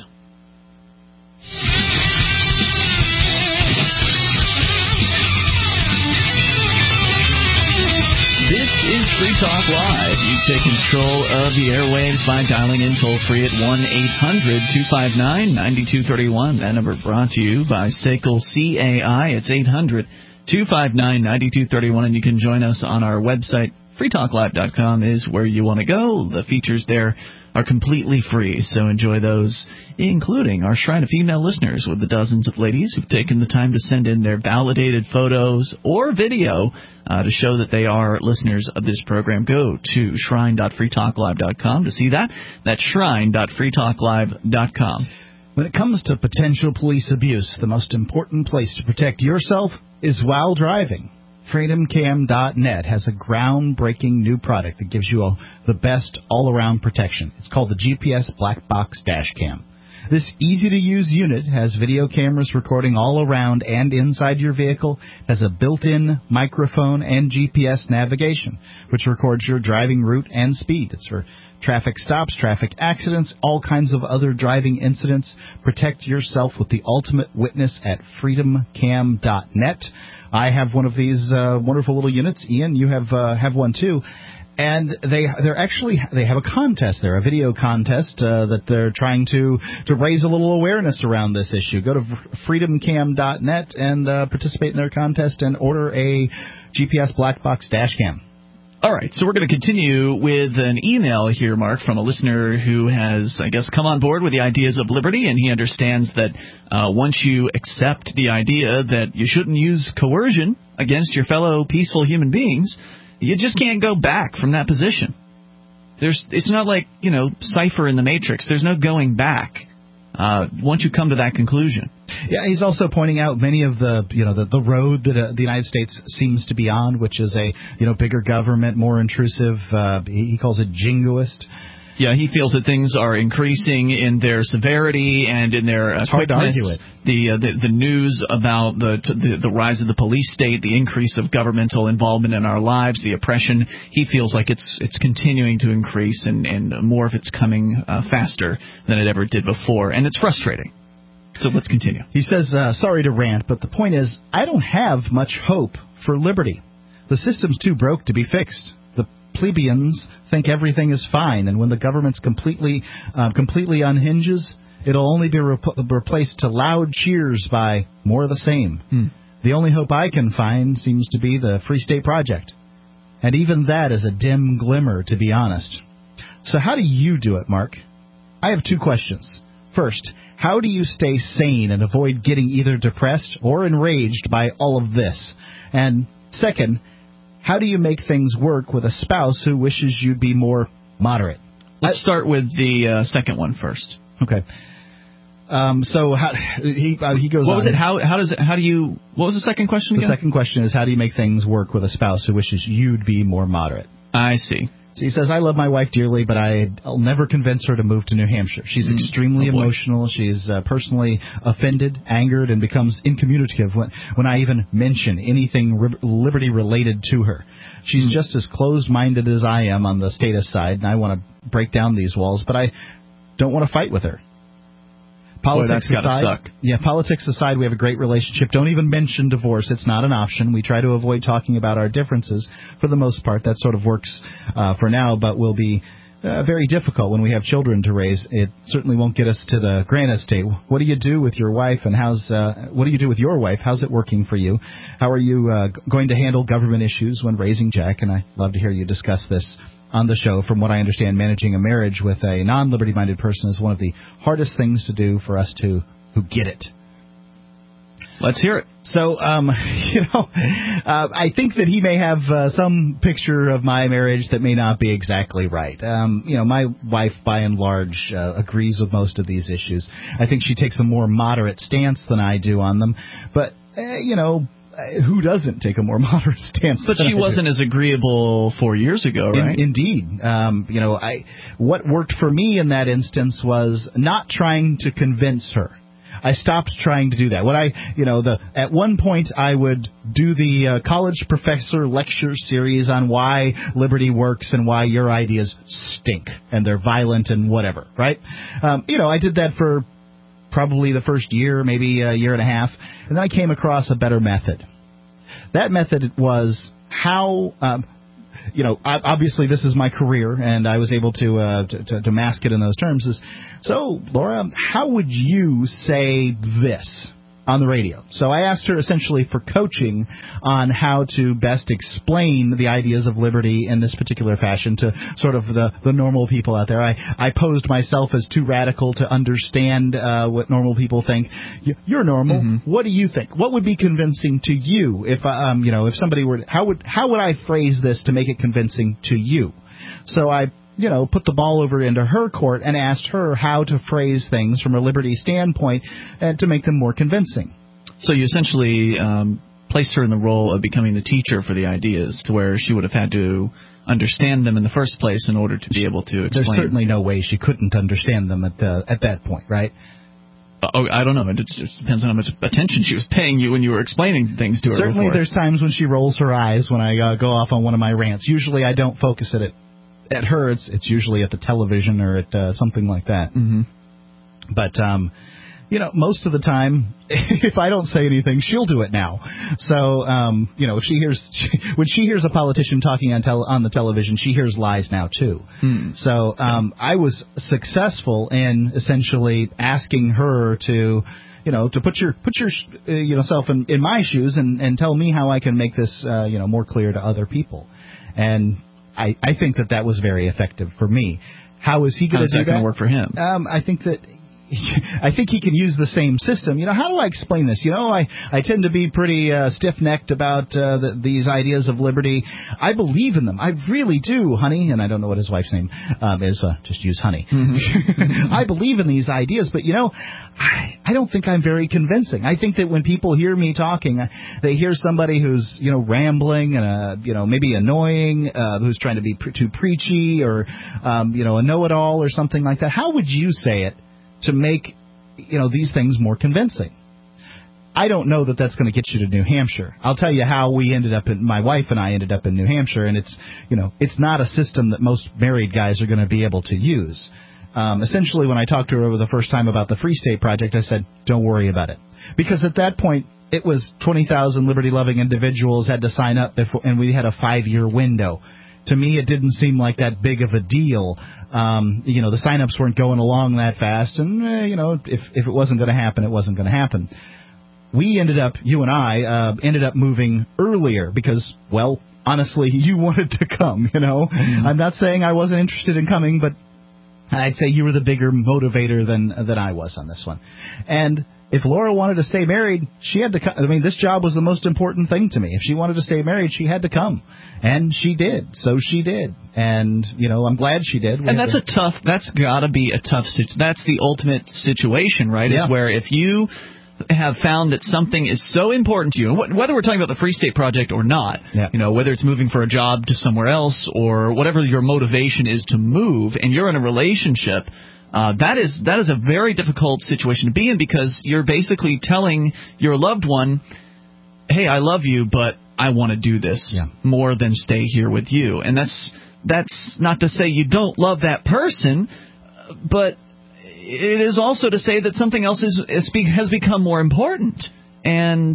This is Free Talk Live. You take control of the airwaves by dialing in toll-free at one eight hundred, two five nine, nine two three one. That number brought to you by S A C L C A I. It's eight hundred, two five nine, nine two three one, and you can join us on our website. free talk live dot com is where you want to go. The features there are completely free, so enjoy those, including our Shrine of Female listeners with the dozens of ladies who've taken the time to send in their validated photos or video uh, to show that they are listeners of this program. Go to shrine dot free talk live dot com to see that. That's shrine dot free talk live dot com. When it comes to potential police abuse, the most important place to protect yourself is while driving. freedom cam dot net has a groundbreaking new product that gives you a, the best all-around protection. It's called the G P S Black Box Dash Cam. This easy-to-use unit has video cameras recording all around and inside your vehicle, has a built-in microphone and G P S navigation, which records your driving route and speed. It's for traffic stops, traffic accidents, all kinds of other driving incidents. Protect yourself with the ultimate witness at freedom cam dot net. I have one of these uh, wonderful little units. Ian, you have uh, have one too. And they they're actually they have a contest there, a video contest uh, that they're trying to to raise a little awareness around this issue. Go to freedom cam dot net and uh, participate in their contest and order a G P S Black Box Dash Cam. All right, so we're going to continue with an email here, Mark, from a listener who has, I guess, come on board with the ideas of liberty, and he understands that uh, once you accept the idea that you shouldn't use coercion against your fellow peaceful human beings, you just can't go back from that position. There's, it's not like, you know, Cypher in the Matrix. There's no going back uh, once you come to that conclusion. Yeah, he's also pointing out many of the, you know, the, the road that uh, the United States seems to be on, which is a, you know, bigger government, more intrusive. Uh, he, he calls it jingoist. Yeah, he feels that things are increasing in their severity and in their uh, it's hard to quickness. argue it. The, uh, the the news about the, the the rise of the police state, the increase of governmental involvement in our lives, the oppression, he feels like it's it's continuing to increase, and, and more of it's coming uh, faster than it ever did before, and it's frustrating. So let's continue. He says, uh, sorry to rant, but the point is, I don't have much hope for liberty. The system's too broke to be fixed. The plebeians think everything is fine, and when the government's completely uh, completely unhinges, it'll only be rep- replaced to loud cheers by more of the same. Hmm. The only hope I can find seems to be the Free State Project. And even that is a dim glimmer, to be honest. So how do you do it, Mark? I have two questions. First, how do you stay sane and avoid getting either depressed or enraged by all of this? And second, how do you make things work with a spouse who wishes you'd be more moderate? Let's start with the uh, second one first. Okay. Um, so how, he uh, he goes. What on. was it? How how does it? How do you? What was the second question again? The second question is, how do you make things work with a spouse who wishes you'd be more moderate? I see. So he says, I love my wife dearly, but I, I'll never convince her to move to New Hampshire. She's mm. extremely oh emotional. She's uh, personally offended, angered, and becomes incommunicative when, when I even mention anything ri- liberty-related to her. She's mm. just as closed-minded as I am on the status side, and I want to break down these walls, but I don't want to fight with her. Politics Boy, that's aside, gotta suck. Yeah, politics aside, we have a great relationship. Don't even mention divorce. It's not an option. We try to avoid talking about our differences for the most part. That sort of works uh, for now, but will be uh, very difficult when we have children to raise. It certainly won't get us to the grand estate. What do you do with your wife, and how's uh, what do you do with your wife? How's it working for you? How are you uh, going to handle government issues when raising Jack? And I'd love to hear you discuss this on the show. From what I understand, managing a marriage with a non-liberty-minded person is one of the hardest things to do for us to who get it. Let's hear it. So, um, you know, uh, I think that he may have uh, some picture of my marriage that may not be exactly right. Um, you know, my wife, by and large, uh, agrees with most of these issues. I think she takes a more moderate stance than I do on them. But, uh, you know, who doesn't take a more moderate stance? But she wasn't as agreeable four years ago, right? In, indeed. Um, you know, I what worked for me in that instance was not trying to convince her. I stopped trying to do that. What I, you know, the at one point I would do the uh, college professor lecture series on why liberty works and why your ideas stink and they're violent and whatever, right? Um, you know, I did that for probably the first year, maybe a year and a half, and then I came across a better method. That method was how, um, you know, obviously this is my career, and I was able to, uh, to, to, to mask it in those terms. Is, so, Laura, how would you say this on the radio? So I asked her essentially for coaching on how to best explain the ideas of liberty in this particular fashion to sort of the, the normal people out there. I, I posed myself as too radical to understand uh, what normal people think. You're normal. Mm-hmm. What do you think? What would be convincing to you if um you know if somebody were how would how would I phrase this to make it convincing to you? So I you know, put the ball over into her court and asked her how to phrase things from a liberty standpoint and to make them more convincing. So you essentially um, placed her in the role of becoming the teacher for the ideas, to where she would have had to understand them in the first place in order to be able to explain. There's certainly no way she couldn't understand them at the at that point, right? Oh, I don't know. It just depends on how much attention she was paying you when you were explaining things to her. Certainly before. There's times when she rolls her eyes when I uh, go off on one of my rants. Usually I don't focus at it. At her, it's it's usually at the television or at uh, something like that. Mm-hmm. But, um, you know, most of the time, if I don't say anything, she'll do it now. So, um, you know, if she hears she, when she hears a politician talking on tel- on the television, she hears lies now too. Hmm. So, um, I was successful in essentially asking her to, you know, to put your put your uh, you know self in, in my shoes and, and tell me how I can make this uh, you know more clear to other people. And I, I think that that was very effective for me. How is he going to do that? How's that going to work for him? Um, I think that I think he can use the same system. You know, how do I explain this? You know, I, I tend to be pretty uh, stiff-necked about uh, the, these ideas of liberty. I believe in them. I really do, honey. And I don't know what his wife's name um, is. Uh, just use honey. Mm-hmm. I believe in these ideas, but, you know, I, I don't think I'm very convincing. I think that when people hear me talking, they hear somebody who's, you know, rambling and, uh, you know, maybe annoying, uh, who's trying to be pre- too preachy or, um, you know, a know-it-all or something like that. How would you say it to make, you know, these things more convincing? I don't know that that's going to get you to New Hampshire. I'll tell you how we ended up in, my wife and I ended up in New Hampshire, and it's, you know, it's not a system that most married guys are going to be able to use. Um, essentially, when I talked to her the first time about the Free State Project, I said, don't worry about it. Because at that point, it was twenty thousand liberty-loving individuals had to sign up, before, and we had a five-year window. To me, it didn't seem like that big of a deal. Um, you know, the sign-ups weren't going along that fast, and, eh, you know, if, if it wasn't going to happen, it wasn't going to happen. We ended up, you and I, uh, ended up moving earlier because, well, honestly, you wanted to come, you know. Mm-hmm. I'm not saying I wasn't interested in coming, but I'd say you were the bigger motivator than than I was on this one. And if Laura wanted to stay married, she had to come. I mean, this job was the most important thing to me. If she wanted to stay married, she had to come. And she did. So she did. And, you know, I'm glad she did. We and that's to... a tough, that's got to be a tough, that's the ultimate situation, right? Yeah. Is where if you have found that something is so important to you, and whether we're talking about the Free State Project or not, yeah. you know, whether it's moving for a job to somewhere else or whatever your motivation is to move, and you're in a relationship, uh, that is that is a very difficult situation to be in because you're basically telling your loved one, hey, I love you, but I want to do this yeah. more than stay here with you. And that's that's not to say you don't love that person, but it is also to say that something else is, is has become more important. And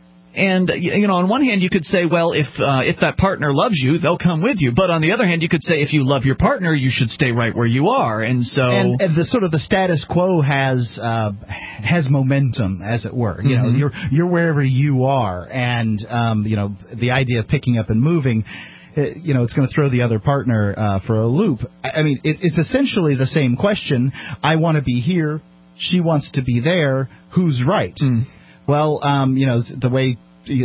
and you know, on one hand, you could say, well, if uh, if that partner loves you, they'll come with you. But on the other hand, you could say, if you love your partner, you should stay right where you are. And so, and, and the sort of the status quo has uh, has momentum, as it were. You know, mm-hmm. you're you're wherever you are, and um, you know, the idea of picking up and moving, you know, it's going to throw the other partner uh, for a loop. I mean, it, it's essentially the same question. I want to be here. She wants to be there. Who's right? Mm. Well, um, you know, the way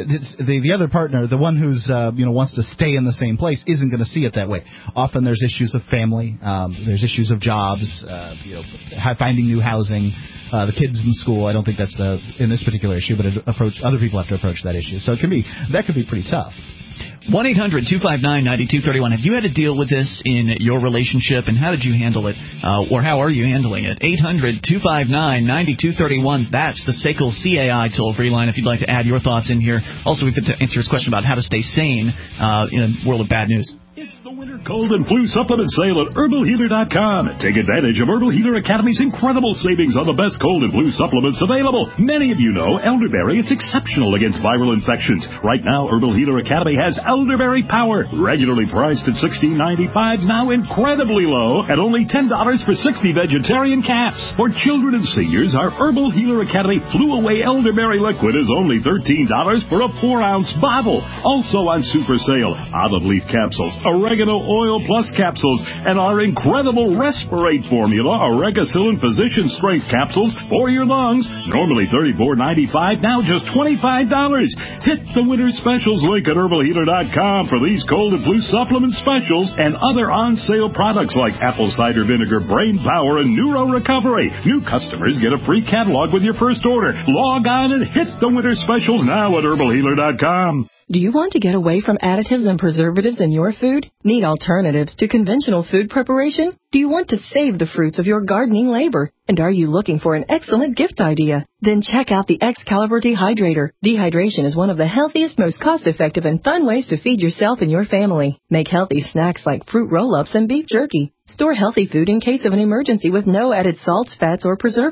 the the other partner, the one who's uh, you know wants to stay in the same place, isn't going to see it that way. Often there's issues of family. Um, there's issues of jobs. Uh, you know, finding new housing. Uh, the kids in school. I don't think that's uh, in this particular issue, but it approach other people have to approach that issue. So it can be that could be pretty tough. one eight hundred two five nine nine two three one. Have you had to deal with this in your relationship, and how did you handle it, uh, or how are you handling it? eight hundred two five nine nine two three one. That's the S A C L C A I toll-free line if you'd like to add your thoughts in here. Also, we could answer his question about how to stay sane uh, in a world of bad news. It's the winter cold and flu supplement sale at herbal healer dot com. Take advantage of Herbal Healer Academy's incredible savings on the best cold and flu supplements available. Many of you know elderberry is exceptional against viral infections. Right now, Herbal Healer Academy has elderberry power, regularly priced at sixteen ninety-five, now incredibly low at only ten dollars for sixty vegetarian caps. For children and seniors, our Herbal Healer Academy Flu Away Elderberry Liquid is only thirteen dollars for a four ounce bottle. Also on super sale, olive leaf capsules, oregano oil plus capsules, and our incredible Respirate formula, Oregacillin Physician Strength capsules for your lungs. Normally thirty-four ninety-five, now just twenty-five dollars. Hit the winter specials link at herbal healer dot com for these cold and flu supplement specials and other on-sale products like apple cider vinegar, brain power, and neuro recovery. New customers get a free catalog with your first order. Log on and hit the winter specials now at herbal healer dot com. Do you want to get away from additives and preservatives in your food? Need alternatives to conventional food preparation? Do you want to save the fruits of your gardening labor? And are you looking for an excellent gift idea? Then check out the Excalibur Dehydrator. Dehydration is one of the healthiest, most cost-effective, and fun ways to feed yourself and your family. Make healthy snacks like fruit roll-ups and beef jerky. Store healthy food in case of an emergency with no added salts, fats, or preservatives.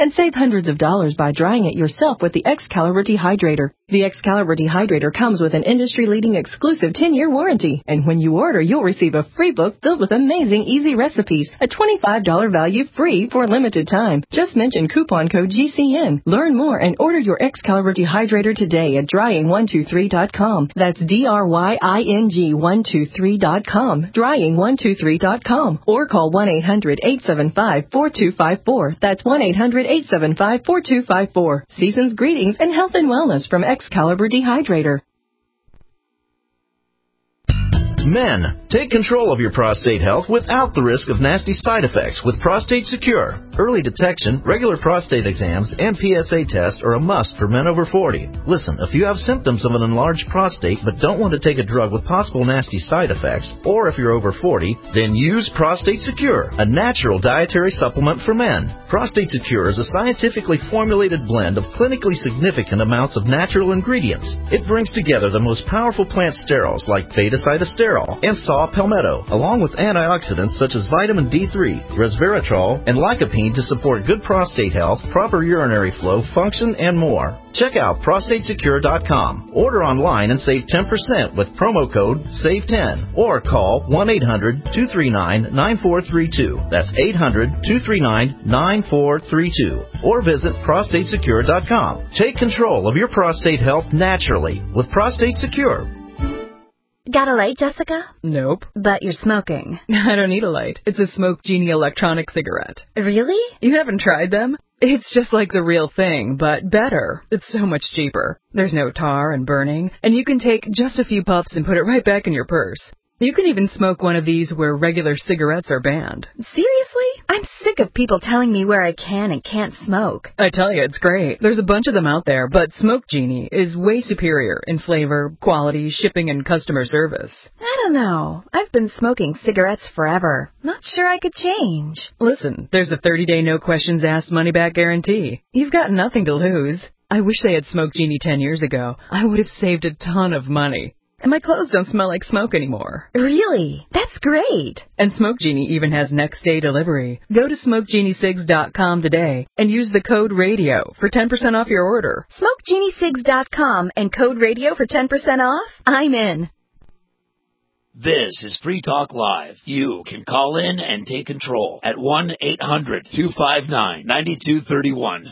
and save hundreds of dollars by drying it yourself with the Excalibur Dehydrator. The Excalibur Dehydrator comes with an industry-leading exclusive ten-year warranty, and when you order, you'll receive a free book filled with amazing easy recipes, a twenty-five dollars value free for a limited time. Just mention coupon code G C N. Learn more and order your Excalibur Dehydrator today at drying one two three dot com. That's D R Y I N G one two three dot com, drying one two three dot com, or call one eight hundred eight seven five four two five four. That's one eight hundred eight seven five four two five four. Season's greetings and health and wellness from Excalibur Dehydrator. Men, take control of your prostate health without the risk of nasty side effects with Prostate Secure. Early detection, regular prostate exams, and P S A tests are a must for men over forty. Listen, if you have symptoms of an enlarged prostate but don't want to take a drug with possible nasty side effects, or if you're over forty, then use Prostate Secure, a natural dietary supplement for men. Prostate Secure is a scientifically formulated blend of clinically significant amounts of natural ingredients. It brings together the most powerful plant sterols like beta-cytosterol and saw palmetto, along with antioxidants such as vitamin D three, resveratrol, and lycopene to support good prostate health, proper urinary flow, function, and more. Check out prostate secure dot com. Order online and save ten percent with promo code save ten, or call one eight hundred two three nine nine four three two. That's eight hundred two three nine nine four three two. Or visit prostate secure dot com. Take control of your prostate health naturally with Prostate Secure. Got a light, Jessica? Nope. But you're smoking. I don't need a light. It's a Smoke Genie electronic cigarette. Really? You haven't tried them? It's just like the real thing, but better. It's so much cheaper. There's no tar and burning, and you can take just a few puffs and put it right back in your purse. You can even smoke one of these where regular cigarettes are banned. Seriously? I'm sick of people telling me where I can and can't smoke. I tell you, it's great. There's a bunch of them out there, but Smoke Genie is way superior in flavor, quality, shipping, and customer service. I don't know. I've been smoking cigarettes forever. Not sure I could change. Listen, there's a thirty-day no-questions-asked money-back guarantee. You've got nothing to lose. I wish they had Smoke Genie ten years ago. I would have saved a ton of money. And my clothes don't smell like smoke anymore. Really? That's great. And Smoke Genie even has next-day delivery. Go to smoke genie cigs dot com today and use the code RADIO for ten percent off your order. smoke genie cigs dot com and code RADIO for ten percent off? I'm in. This is Free Talk Live. You can call in and take control at one eight hundred two five nine nine two three one.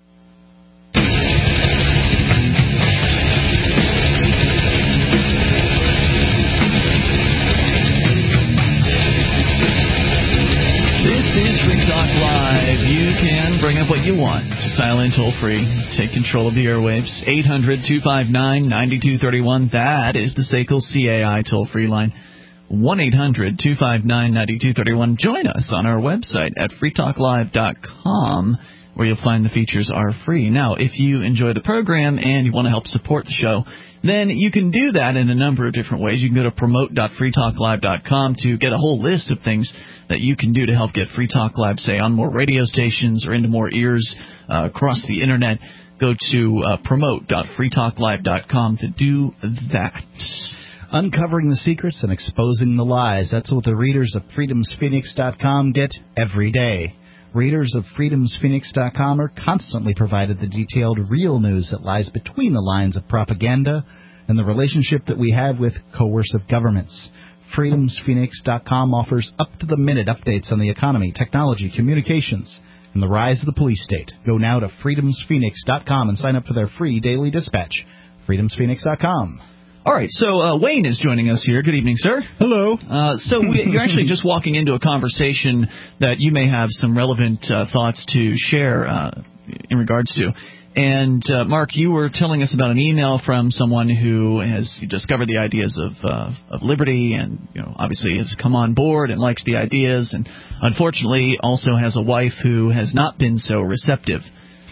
Talk Live. You can bring up what you want. Just dial in toll free. Take control of the airwaves. eight hundred two five nine nine two three one. That is the S A C L C A I toll free line. one eight hundred two five nine nine two three one. Join us on our website at free talk live dot com, where you'll find the features are free. Now, if you enjoy the program and you want to help support the show, then you can do that in a number of different ways. You can go to promote dot free talk live dot com to get a whole list of things that you can do to help get Free Talk Live, say, on more radio stations or into more ears uh, across the Internet. Go to uh, promote dot free talk live dot com to do that. Uncovering the secrets and exposing the lies. That's what the readers of freedoms phoenix dot com get every day. Readers of freedoms phoenix dot com are constantly provided the detailed, real news that lies between the lines of propaganda and the relationship that we have with coercive governments. freedoms phoenix dot com offers up-to-the-minute updates on the economy, technology, communications, and the rise of the police state. Go now to freedoms phoenix dot com and sign up for their free daily dispatch. freedoms phoenix dot com. All right, so uh, Wayne is joining us here. Good evening, sir. Hello. Uh, so we, you're actually just walking into a conversation that you may have some relevant uh, thoughts to share uh, in regards to. And, uh, Mark, you were telling us about an email from someone who has discovered the ideas of uh, of liberty and, you know, obviously has come on board and likes the ideas and, unfortunately, also has a wife who has not been so receptive.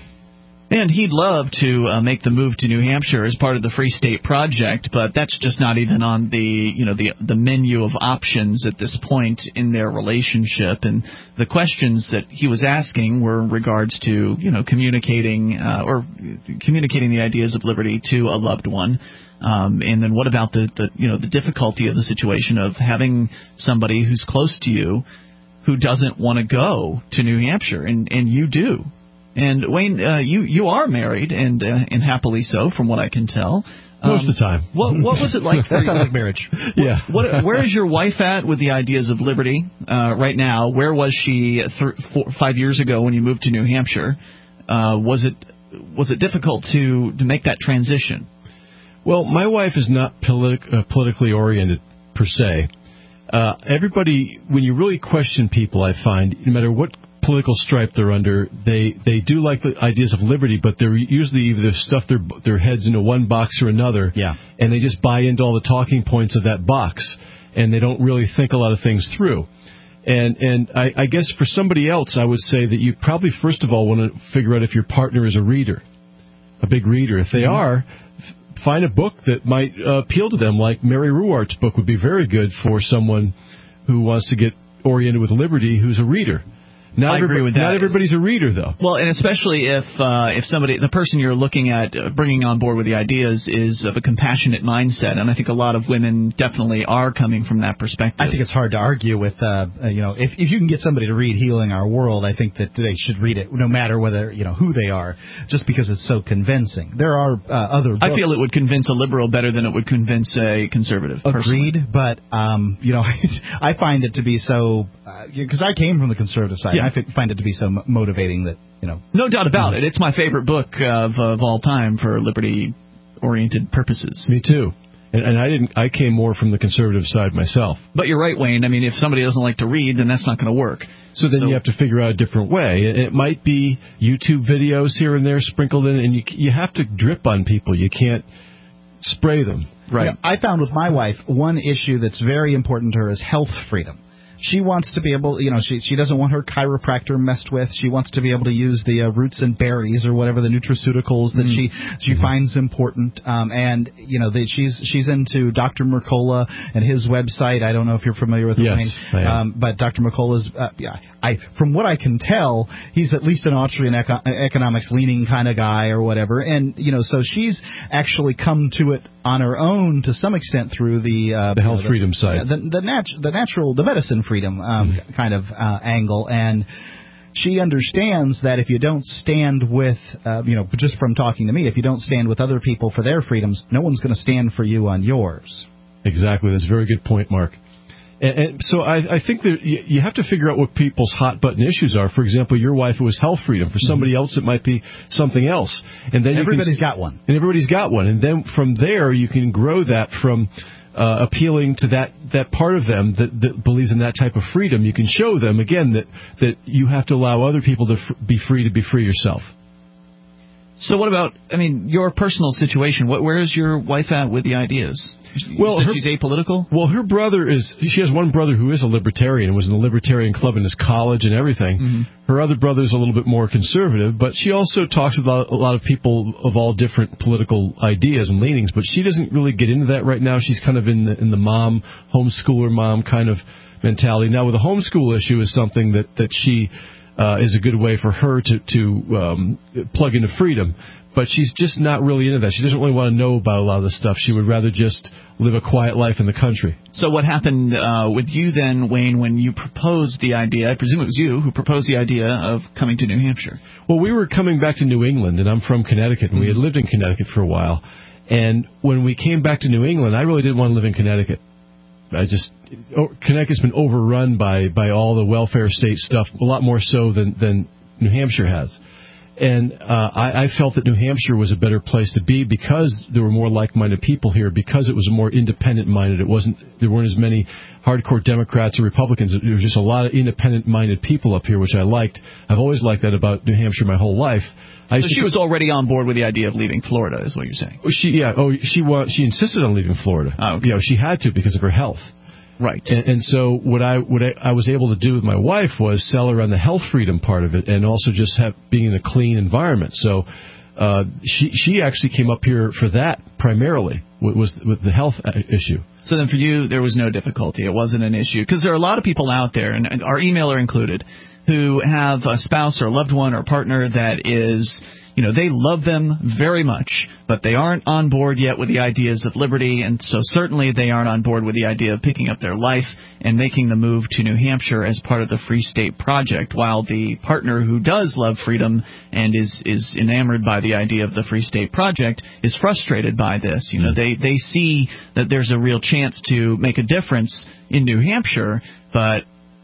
And he'd love to uh, make the move to New Hampshire as part of the Free State Project, but that's just not even on the, you know, the the menu of options at this point in their relationship. And the questions that he was asking were in regards to, you know, communicating uh, or communicating the ideas of liberty to a loved one. Um, and then what about the, the, you know, the difficulty of the situation of having somebody who's close to you who doesn't want to go to New Hampshire, and, and you do. And Wayne, uh, you you are married and uh, and happily so, from what I can tell. Most um, of the time. What what was it like? For that sounds you? like marriage. Yeah. What, where is your wife at with the ideas of liberty uh, right now? Where was she th- four, five years ago when you moved to New Hampshire? Uh, was it was it difficult to to make that transition? Well, my wife is not politi- uh, politically oriented per se. Uh, everybody, when you really question people, I find, no matter what political stripe they're under, they, they do like the ideas of liberty, but they're usually either stuff their their heads into one box or another, yeah. and they just buy into all the talking points of that box, and they don't really think a lot of things through. And and I, I guess for somebody else, I would say that you probably first of all want to figure out if your partner is a reader, a big reader. If they mm-hmm. are, f- find a book that might uh, appeal to them, like Mary Ruwart's book would be very good for someone who wants to get oriented with liberty who's a reader. Not I agree with that. Not everybody's a reader, though. Well, and especially if uh, if somebody, the person you're looking at uh, bringing on board with the ideas is of a compassionate mindset, and I think a lot of women definitely are coming from that perspective. I think it's hard to argue with, uh, you know, if if you can get somebody to read Healing Our World, I think that they should read it, no matter whether, you know, who they are, just because it's so convincing. There are uh, other books. I feel it would convince a liberal better than it would convince a conservative. Agreed, personally. but, um, you know, I find it to be so, because uh, I came from the conservative side. Yeah. I find it to be so motivating that, you know. No doubt about it. It's my favorite book of, of all time for liberty-oriented purposes. Me too. And, and I didn't. I came more from the conservative side myself. But you're right, Wayne. I mean, if somebody doesn't like to read, then that's not going to work. So then so, you have to figure out a different way. It, it might be YouTube videos here and there sprinkled in, and you you have to drip on people. You can't spray them. Right. You know, I found with my wife, one issue that's very important to her is health freedom. She wants to be able, you know, she she doesn't want her chiropractor messed with. She wants to be able to use the uh, roots and berries or whatever the nutraceuticals that mm. she she mm-hmm. finds important. Um, and you know, the, she's she's into Doctor Mercola and his website. I don't know if you're familiar with yes, him, um, but Doctor Mercola's, uh, yeah, I from what I can tell, he's at least an Austrian eco- economics leaning kind of guy or whatever. And you know, so she's actually come to it on her own to some extent through the uh, the health you know, the, freedom side, the the, nat- the natural, the medicine freedom um, mm-hmm. kind of uh, angle, and she understands that if you don't stand with, uh, you know, just from talking to me, if you don't stand with other people for their freedoms, no one's going to stand for you on yours. Exactly, that's a very good point, Mark. And, and so I, I think that you, you have to figure out what people's hot button issues are. For example, your wife, it was health freedom. For somebody mm-hmm. else, it might be something else. And then everybody's you can, got one. And everybody's got one. And then from there, you can grow that from uh, appealing to that, that part of them that, that believes in that type of freedom. You can show them, again, that, that you have to allow other people to f- be free to be free yourself. So what about, I mean, your personal situation? What, where is your wife at with the ideas? You well, said her, she's apolitical? Well, her brother is, she has one brother who is a libertarian, was in the Libertarian Club in his college and everything. Mm-hmm. Her other brother is a little bit more conservative, but she also talks about a lot of people of all different political ideas and leanings, but she doesn't really get into that right now. She's kind of in the, in the mom, homeschooler mom kind of mentality. Now, with the homeschool issue is something that, that she... Uh, is a good way for her to, to um, plug into freedom. But she's just not really into that. She doesn't really want to know about a lot of this stuff. She would rather just live a quiet life in the country. So what happened uh, with you then, Wayne, when you proposed the idea? I presume it was you who proposed the idea of coming to New Hampshire. Well, we were coming back to New England, and I'm from Connecticut, and we had lived in Connecticut for a while. And when we came back to New England, I really didn't want to live in Connecticut. I just oh, Connecticut's been overrun by, by all the welfare state stuff, a lot more so than, than New Hampshire has. And uh, I, I felt that New Hampshire was a better place to be because there were more like-minded people here, because it was more independent-minded. It wasn't there weren't as many hardcore Democrats or Republicans. There was just a lot of independent-minded people up here, which I liked. I've always liked that about New Hampshire my whole life. I so she was already on board with the idea of leaving Florida, is what you're saying? She, yeah. Oh, she wa- she insisted on leaving Florida. Oh, okay. You know, she had to because of her health. Right. And, and so what I what I, I was able to do with my wife was sell her on the health freedom part of it, and also just have being in a clean environment. So uh, she she actually came up here for that primarily, was with the health issue. So then for you, there was no difficulty. It wasn't an issue. Because there are a lot of people out there, and our emailer included, who have a spouse or a loved one or a partner that is, you know, they love them very much, but they aren't on board yet with the ideas of liberty, and so certainly they aren't on board with the idea of picking up their life and making the move to New Hampshire as part of the Free State Project, while the partner who does love freedom and is, is enamored by the idea of the Free State Project is frustrated by this. You know, they, they see that there's a real chance to make a difference in New Hampshire, but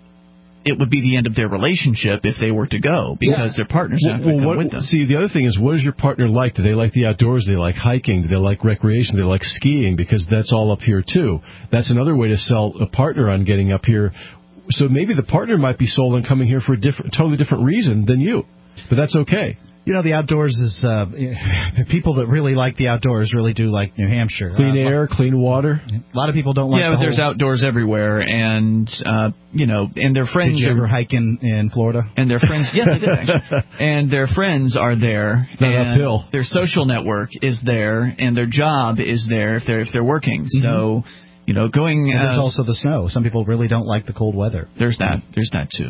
it would be the end of their relationship if they were to go, because yeah. their partner's not well, going to well, come what, with them. See, the other thing is, what does your partner like? Do they like the outdoors? Do they like hiking? Do they like recreation? Do they like skiing? Because that's all up here, too. That's another way to sell a partner on getting up here. So maybe the partner might be sold on coming here for a different, totally different reason than you. But that's okay. You know, the outdoors is, uh, people that really like the outdoors really do like New Hampshire. Clean uh, air, clean water. A lot of people don't like yeah, the but there's whole... outdoors everywhere, and, uh, you know, and their friends Did you ever are... hike in, in Florida? And their friends, yes, I did, actually. And their friends are there. Not and uphill. Their social network is there, and their job is there if they're, if they're working. Mm-hmm. So, you know, going... And there's uh, also the snow. Some people really don't like the cold weather. There's that. There's that, too.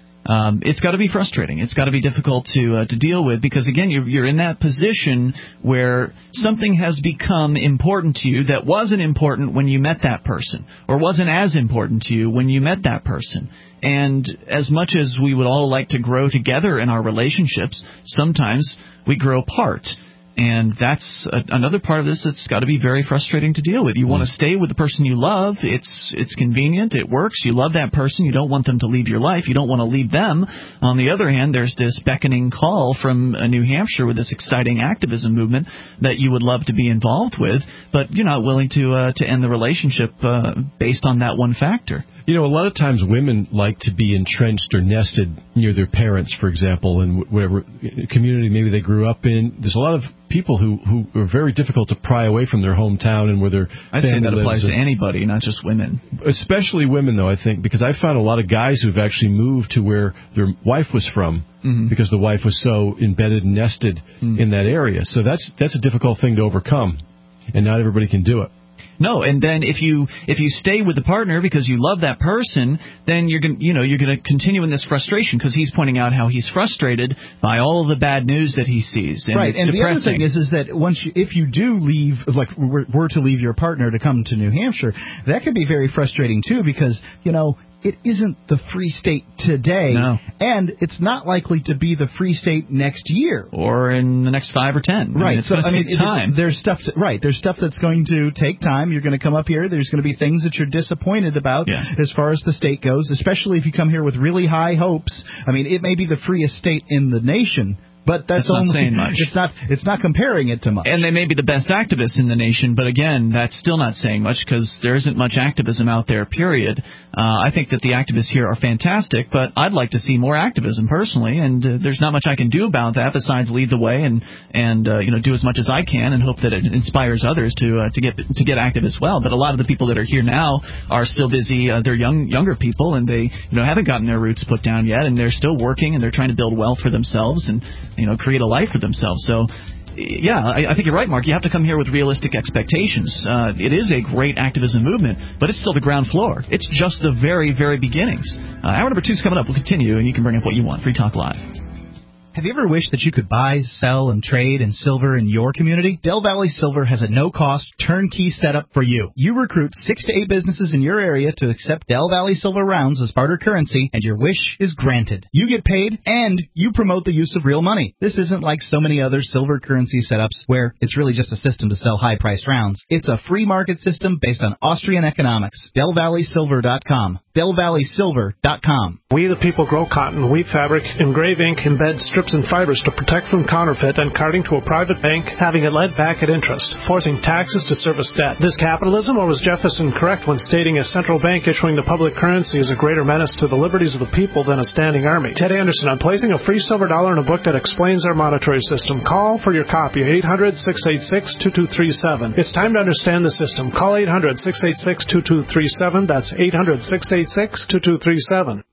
Um, it's got to be frustrating. It's got to be difficult to uh, to deal with because, again, you're, you're in that position where something has become important to you that wasn't important when you met that person or wasn't as important to you when you met that person. And as much as we would all like to grow together in our relationships, sometimes we grow apart. And that's a, another part of this that's got to be very frustrating to deal with. You want to stay with the person you love. It's it's convenient. It works. You love that person. You don't want them to leave your life. You don't want to leave them. On the other hand, there's this beckoning call from uh, New Hampshire with this exciting activism movement that you would love to be involved with, but you're not willing to uh, to end the relationship uh, based on that one factor. You know, a lot of times women like to be entrenched or nested near their parents, for example, in whatever community maybe they grew up in. There's a lot of people who, who are very difficult to pry away from their hometown and where their I'd family say that applies lives. to anybody, not just women. Especially women, though, I think, because I found a lot of guys who've actually moved to where their wife was from mm-hmm. because the wife was so embedded and nested mm. in that area. So that's that's a difficult thing to overcome, and not everybody can do it. No, and then if you if you stay with the partner because you love that person, then you're going you know you're going to continue in this frustration because he's pointing out how he's frustrated by all of the bad news that he sees. And right, it's and depressing. the other thing is is that once you, if you do leave, like were, were to leave your partner to come to New Hampshire, that could be very frustrating too because you know. It isn't the free state today, no. and it's not likely to be the free state next year or in the next five or ten. I right, mean, it's so going to I mean, take time. There's stuff, to, right? There's stuff that's going to take time. You're going to come up here. There's going to be things that you're disappointed about yeah. as far as the state goes, especially if you come here with really high hopes. I mean, it may be the freest state in the nation. But that's, that's only, not saying much. It's not. It's not comparing it to much. And they may be the best activists in the nation, but again, that's still not saying much because there isn't much activism out there. Period. Uh, I think that the activists here are fantastic, but I'd like to see more activism personally. And uh, there's not much I can do about that besides lead the way and and uh, you know do as much as I can and hope that it inspires others to uh, to get to get active as well. But a lot of the people that are here now are still busy. Uh, they're young younger people, and they you know haven't gotten their roots put down yet, and they're still working and they're trying to build wealth for themselves and. You know, create a life for themselves. So, yeah, I, I think you're right, Mark. You have to come here with realistic expectations. Uh, it is a great activism movement, but it's still the ground floor. It's just the very, very beginnings. Uh, hour number two is coming up. We'll continue, and you can bring up what you want. Free Talk Live. Have you ever wished that you could buy, sell, and trade in silver in your community? Del Valley Silver has a no-cost, turnkey setup for you. You recruit six to eight businesses in your area to accept Del Valley Silver rounds as barter currency, and your wish is granted. You get paid, and you promote the use of real money. This isn't like so many other silver currency setups where it's really just a system to sell high-priced rounds. It's a free market system based on Austrian economics. Del Valley Silver dot com. Del Valley Silver dot com. We the people grow cotton, weave fabric, engrave ink, embed strips and fibers to protect from counterfeit and carting to a private bank, having it led back at interest, forcing taxes to service debt. This capitalism, or was Jefferson correct when stating a central bank issuing the public currency is a greater menace to the liberties of the people than a standing army? Ted Anderson, I'm placing a free silver dollar in a book that explains our monetary system. Call for your copy, eight hundred, six eight six, two two three seven. It's time to understand the system. Call eight hundred, six eight six, two two three seven. That's eight hundred, six eight six, two two three seven.